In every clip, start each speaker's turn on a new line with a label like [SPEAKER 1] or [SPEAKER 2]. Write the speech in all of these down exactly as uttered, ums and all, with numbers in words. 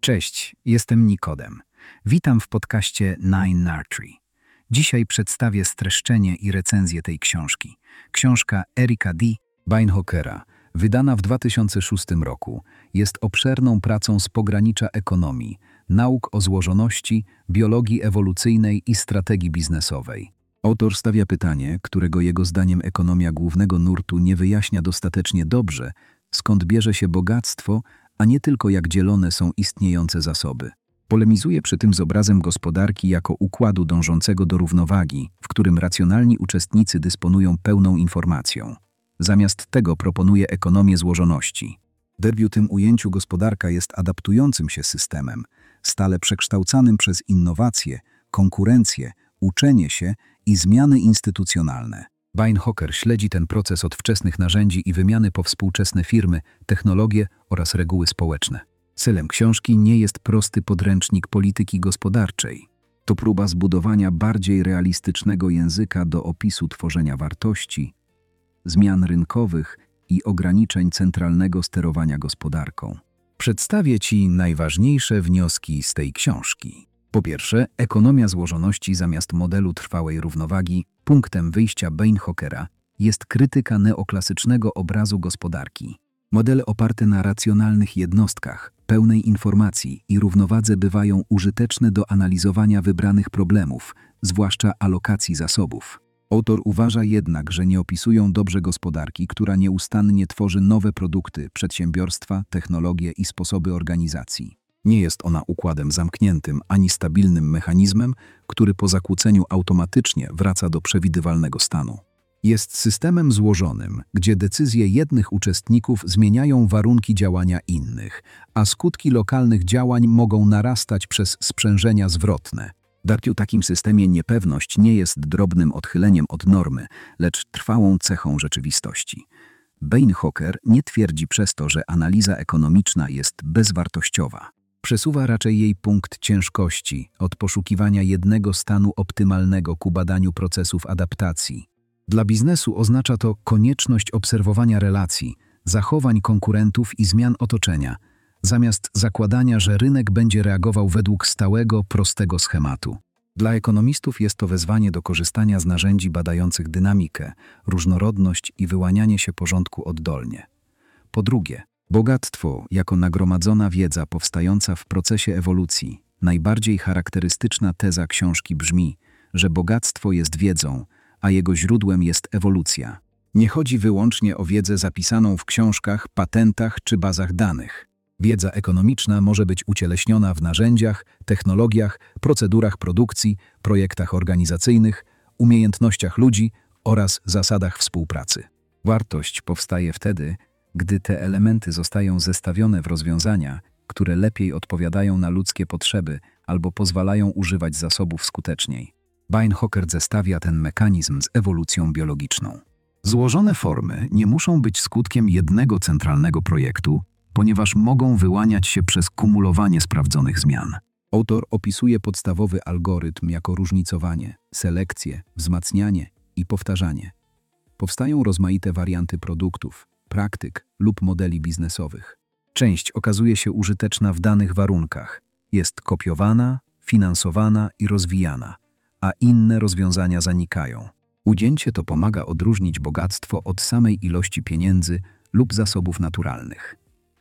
[SPEAKER 1] Cześć, jestem Nikodem. Witam w podcaście Nine Nurtury. Dzisiaj przedstawię streszczenie i recenzję tej książki. Książka Erika D. Beinhockera, wydana w dwa tysiące szóstym roku, jest obszerną pracą z pogranicza ekonomii, nauk o złożoności, biologii ewolucyjnej i strategii biznesowej. Autor stawia pytanie, którego jego zdaniem ekonomia głównego nurtu nie wyjaśnia dostatecznie dobrze, skąd bierze się bogactwo, a nie tylko jak dzielone są istniejące zasoby. Polemizuje przy tym z obrazem gospodarki jako układu dążącego do równowagi, w którym racjonalni uczestnicy dysponują pełną informacją. Zamiast tego proponuje ekonomię złożoności. W tym ujęciu gospodarka jest adaptującym się systemem, stale przekształcanym przez innowacje, konkurencję, uczenie się i zmiany instytucjonalne. Beinhocker śledzi ten proces od wczesnych narzędzi i wymiany po współczesne firmy, technologie oraz reguły społeczne. Celem książki nie jest prosty podręcznik polityki gospodarczej. To próba zbudowania bardziej realistycznego języka do opisu tworzenia wartości, zmian rynkowych i ograniczeń centralnego sterowania gospodarką. Przedstawię Ci najważniejsze wnioski z tej książki. Po pierwsze, ekonomia złożoności zamiast modelu trwałej równowagi. Punktem wyjścia Beinhockera jest krytyka neoklasycznego obrazu gospodarki. Modele oparte na racjonalnych jednostkach, pełnej informacji i równowadze bywają użyteczne do analizowania wybranych problemów, zwłaszcza alokacji zasobów. Autor uważa jednak, że nie opisują dobrze gospodarki, która nieustannie tworzy nowe produkty, przedsiębiorstwa, technologie i sposoby organizacji. Nie jest ona układem zamkniętym ani stabilnym mechanizmem, który po zakłóceniu automatycznie wraca do przewidywalnego stanu. Jest systemem złożonym, gdzie decyzje jednych uczestników zmieniają warunki działania innych, a skutki lokalnych działań mogą narastać przez sprzężenia zwrotne. W takim systemie niepewność nie jest drobnym odchyleniem od normy, lecz trwałą cechą rzeczywistości. Beinhocker nie twierdzi przez to, że analiza ekonomiczna jest bezwartościowa. Przesuwa raczej jej punkt ciężkości od poszukiwania jednego stanu optymalnego ku badaniu procesów adaptacji. Dla biznesu oznacza to konieczność obserwowania relacji, zachowań konkurentów i zmian otoczenia, zamiast zakładania, że rynek będzie reagował według stałego, prostego schematu. Dla ekonomistów jest to wezwanie do korzystania z narzędzi badających dynamikę, różnorodność i wyłanianie się porządku oddolnie. Po drugie, bogactwo jako nagromadzona wiedza powstająca w procesie ewolucji. Najbardziej charakterystyczna teza książki brzmi, że bogactwo jest wiedzą, a jego źródłem jest ewolucja. Nie chodzi wyłącznie o wiedzę zapisaną w książkach, patentach czy bazach danych. Wiedza ekonomiczna może być ucieleśniona w narzędziach, technologiach, procedurach produkcji, projektach organizacyjnych, umiejętnościach ludzi oraz zasadach współpracy. Wartość powstaje wtedy, gdy te elementy zostają zestawione w rozwiązania, które lepiej odpowiadają na ludzkie potrzeby albo pozwalają używać zasobów skuteczniej. Beinhocker zestawia ten mechanizm z ewolucją biologiczną. Złożone formy nie muszą być skutkiem jednego centralnego projektu, ponieważ mogą wyłaniać się przez kumulowanie sprawdzonych zmian. Autor opisuje podstawowy algorytm jako różnicowanie, selekcję, wzmacnianie i powtarzanie. Powstają rozmaite warianty produktów, praktyk lub modeli biznesowych. Część okazuje się użyteczna w danych warunkach, jest kopiowana, finansowana i rozwijana, a inne rozwiązania zanikają. Ujęcie to pomaga odróżnić bogactwo od samej ilości pieniędzy lub zasobów naturalnych.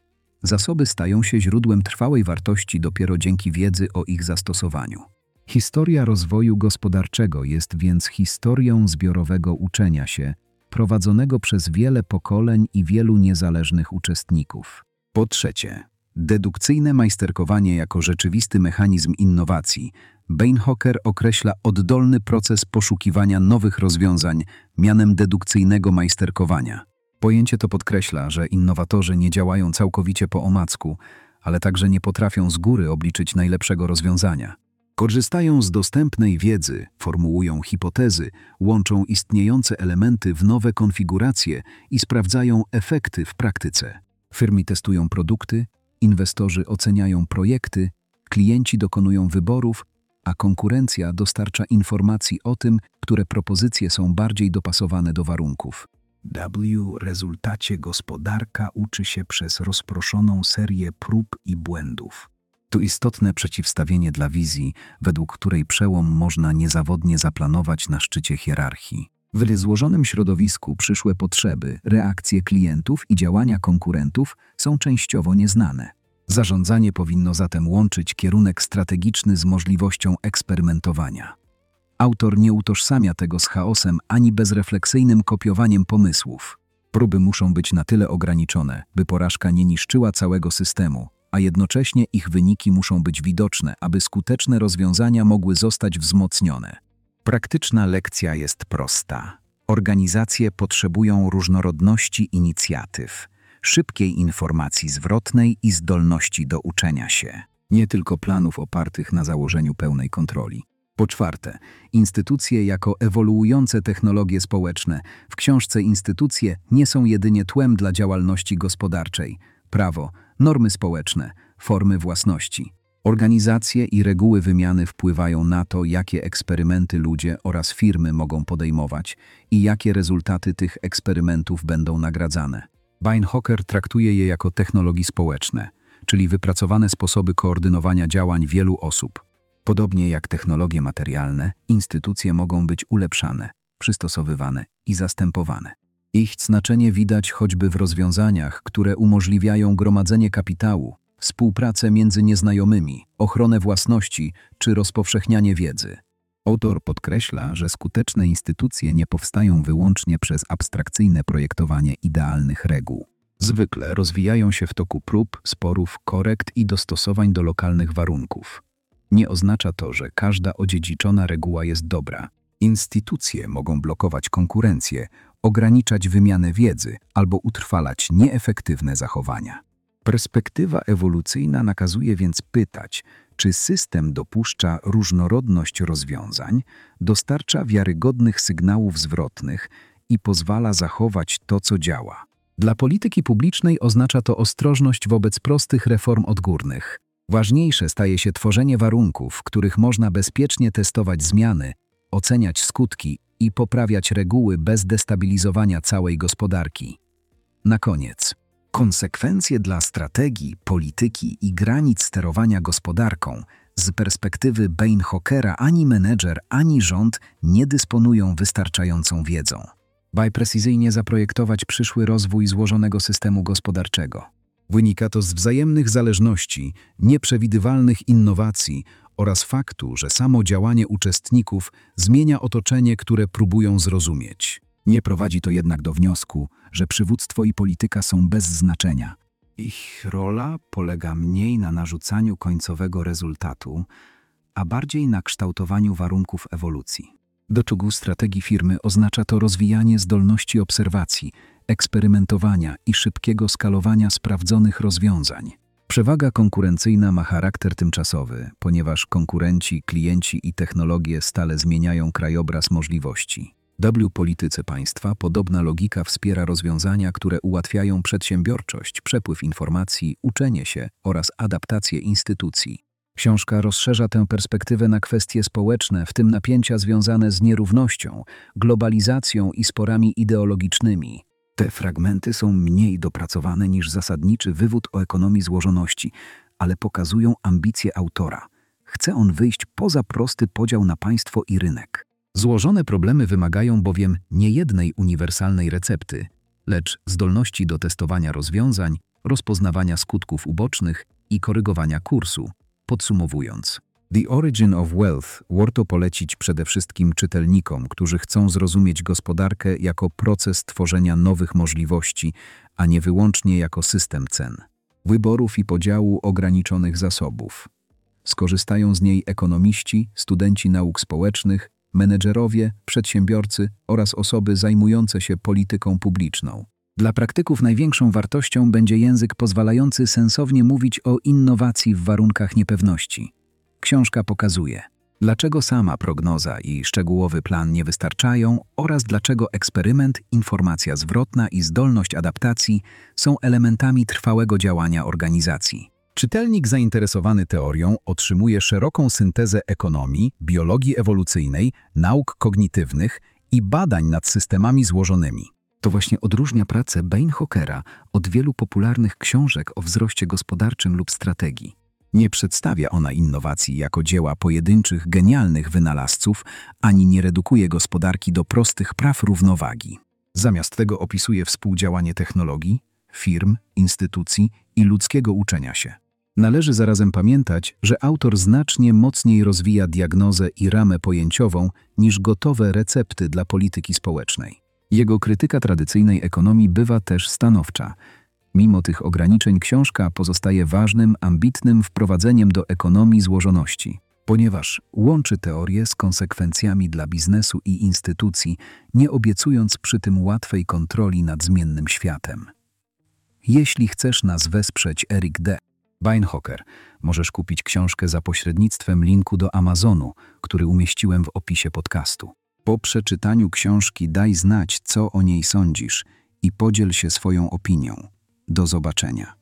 [SPEAKER 1] Zasoby stają się źródłem trwałej wartości dopiero dzięki wiedzy o ich zastosowaniu. Historia rozwoju gospodarczego jest więc historią zbiorowego uczenia się, prowadzonego przez wiele pokoleń i wielu niezależnych uczestników. Po trzecie, dedukcyjne majsterkowanie jako rzeczywisty mechanizm innowacji. Beinhocker określa oddolny proces poszukiwania nowych rozwiązań mianem dedukcyjnego majsterkowania. Pojęcie to podkreśla, że innowatorzy nie działają całkowicie po omacku, ale także nie potrafią z góry obliczyć najlepszego rozwiązania. Korzystają z dostępnej wiedzy, formułują hipotezy, łączą istniejące elementy w nowe konfiguracje i sprawdzają efekty w praktyce. Firmy testują produkty, inwestorzy oceniają projekty, klienci dokonują wyborów, a konkurencja dostarcza informacji o tym, które propozycje są bardziej dopasowane do warunków. W rezultacie gospodarka uczy się przez rozproszoną serię prób i błędów. To istotne przeciwstawienie dla wizji, według której przełom można niezawodnie zaplanować na szczycie hierarchii. W złożonym środowisku przyszłe potrzeby, reakcje klientów i działania konkurentów są częściowo nieznane. Zarządzanie powinno zatem łączyć kierunek strategiczny z możliwością eksperymentowania. Autor nie utożsamia tego z chaosem ani bezrefleksyjnym kopiowaniem pomysłów. Próby muszą być na tyle ograniczone, by porażka nie niszczyła całego systemu, a jednocześnie ich wyniki muszą być widoczne, aby skuteczne rozwiązania mogły zostać wzmocnione. Praktyczna lekcja jest prosta. Organizacje potrzebują różnorodności inicjatyw, szybkiej informacji zwrotnej i zdolności do uczenia się, nie tylko planów opartych na założeniu pełnej kontroli. Po czwarte, instytucje jako ewoluujące technologie społeczne. W książce instytucje nie są jedynie tłem dla działalności gospodarczej. Prawo, normy społeczne, formy własności. Organizacje i reguły wymiany wpływają na to, jakie eksperymenty ludzie oraz firmy mogą podejmować i jakie rezultaty tych eksperymentów będą nagradzane. Beinhocker traktuje je jako technologie społeczne, czyli wypracowane sposoby koordynowania działań wielu osób. Podobnie jak technologie materialne, instytucje mogą być ulepszane, przystosowywane i zastępowane. Ich znaczenie widać choćby w rozwiązaniach, które umożliwiają gromadzenie kapitału, współpracę między nieznajomymi, ochronę własności czy rozpowszechnianie wiedzy. Autor podkreśla, że skuteczne instytucje nie powstają wyłącznie przez abstrakcyjne projektowanie idealnych reguł. Zwykle rozwijają się w toku prób, sporów, korekt i dostosowań do lokalnych warunków. Nie oznacza to, że każda odziedziczona reguła jest dobra. Instytucje mogą blokować konkurencję, ograniczać wymianę wiedzy albo utrwalać nieefektywne zachowania. Perspektywa ewolucyjna nakazuje więc pytać, czy system dopuszcza różnorodność rozwiązań, dostarcza wiarygodnych sygnałów zwrotnych i pozwala zachować to, co działa. Dla polityki publicznej oznacza to ostrożność wobec prostych reform odgórnych. Ważniejsze staje się tworzenie warunków, w których można bezpiecznie testować zmiany, oceniać skutki i poprawiać reguły bez destabilizowania całej gospodarki. Na koniec, konsekwencje dla strategii, polityki i granic sterowania gospodarką. Z perspektywy Beinhockera ani menedżer, ani rząd nie dysponują wystarczającą wiedzą, by precyzyjnie zaprojektować przyszły rozwój złożonego systemu gospodarczego. Wynika to z wzajemnych zależności, nieprzewidywalnych innowacji oraz faktu, że samo działanie uczestników zmienia otoczenie, które próbują zrozumieć. Nie prowadzi to jednak do wniosku, że przywództwo i polityka są bez znaczenia. Ich rola polega mniej na narzucaniu końcowego rezultatu, a bardziej na kształtowaniu warunków ewolucji. Do czołgu strategii firmy oznacza to rozwijanie zdolności obserwacji, eksperymentowania i szybkiego skalowania sprawdzonych rozwiązań. Przewaga konkurencyjna ma charakter tymczasowy, ponieważ konkurenci, klienci i technologie stale zmieniają krajobraz możliwości. W polityce państwa podobna logika wspiera rozwiązania, które ułatwiają przedsiębiorczość, przepływ informacji, uczenie się oraz adaptację instytucji. Książka rozszerza tę perspektywę na kwestie społeczne, w tym napięcia związane z nierównością, globalizacją i sporami ideologicznymi. Te fragmenty są mniej dopracowane niż zasadniczy wywód o ekonomii złożoności, ale pokazują ambicje autora. Chce on wyjść poza prosty podział na państwo i rynek. Złożone problemy wymagają bowiem nie jednej uniwersalnej recepty, lecz zdolności do testowania rozwiązań, rozpoznawania skutków ubocznych i korygowania kursu. Podsumowując, The Origin of Wealth warto polecić przede wszystkim czytelnikom, którzy chcą zrozumieć gospodarkę jako proces tworzenia nowych możliwości, a nie wyłącznie jako system cen, wyborów i podziału ograniczonych zasobów. Skorzystają z niej ekonomiści, studenci nauk społecznych, menedżerowie, przedsiębiorcy oraz osoby zajmujące się polityką publiczną. Dla praktyków największą wartością będzie język pozwalający sensownie mówić o innowacji w warunkach niepewności. Książka pokazuje, dlaczego sama prognoza i szczegółowy plan nie wystarczają oraz dlaczego eksperyment, informacja zwrotna i zdolność adaptacji są elementami trwałego działania organizacji. Czytelnik zainteresowany teorią otrzymuje szeroką syntezę ekonomii, biologii ewolucyjnej, nauk kognitywnych i badań nad systemami złożonymi. To właśnie odróżnia pracę Beinhockera od wielu popularnych książek o wzroście gospodarczym lub strategii. Nie przedstawia ona innowacji jako dzieła pojedynczych, genialnych wynalazców, ani nie redukuje gospodarki do prostych praw równowagi. Zamiast tego opisuje współdziałanie technologii, firm, instytucji i ludzkiego uczenia się. Należy zarazem pamiętać, że autor znacznie mocniej rozwija diagnozę i ramę pojęciową niż gotowe recepty dla polityki społecznej. Jego krytyka tradycyjnej ekonomii bywa też stanowcza. Mimo tych ograniczeń książka pozostaje ważnym, ambitnym wprowadzeniem do ekonomii złożoności, ponieważ łączy teorię z konsekwencjami dla biznesu i instytucji, nie obiecując przy tym łatwej kontroli nad zmiennym światem. Jeśli chcesz nas wesprzeć, Eric D. Beinhocker, możesz kupić książkę za pośrednictwem linku do Amazonu, który umieściłem w opisie podcastu. Po przeczytaniu książki daj znać, co o niej sądzisz i podziel się swoją opinią. Do zobaczenia.